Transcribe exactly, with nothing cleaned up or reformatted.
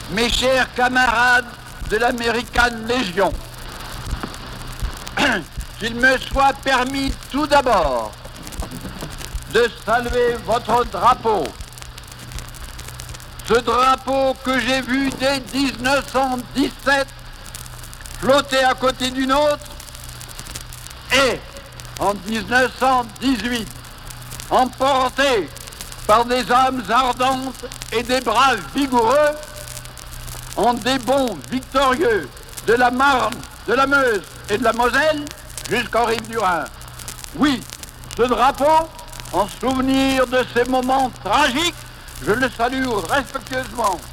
mes chers camarades de l'American Legion, qu'il me soit permis tout d'abord de saluer votre drapeau. Ce drapeau que j'ai vu dès dix-neuf cent dix-sept flotter à côté du nôtre et, en dix-neuf cent dix-huit, emporté par des âmes ardentes et des bras vigoureux, en des bonds victorieux de la Marne, de la Meuse et de la Moselle jusqu'en rive du Rhin. Oui, ce drapeau, en souvenir de ces moments tragiques, je le salue respectueusement.